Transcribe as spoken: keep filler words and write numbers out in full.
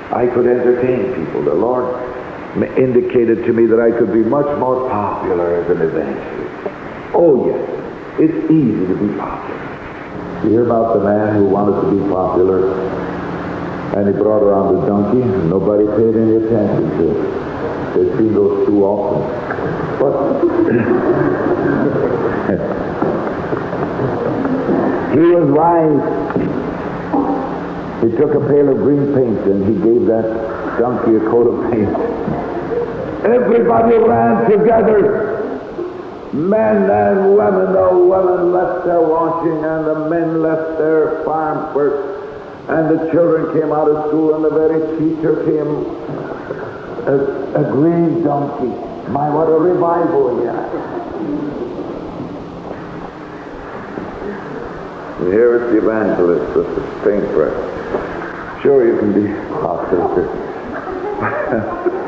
I could entertain people. The Lord indicated to me that I could be much more popular as an evangelist. Oh, yes. It's easy to be popular. You hear about the man who wanted to be popular, and he brought around a donkey, and nobody paid any attention to it. They've seen those too often. But he was wise. He took a pail of green paint, and he gave that donkey a coat of paint. Everybody ran together. Men and women. The women left their washing, and the men left their farm work, and the children came out of school, and the very teacher came. A, a green donkey. My, what a revival he had. And here is the evangelist with the paintbrush. Sure, you can be popular.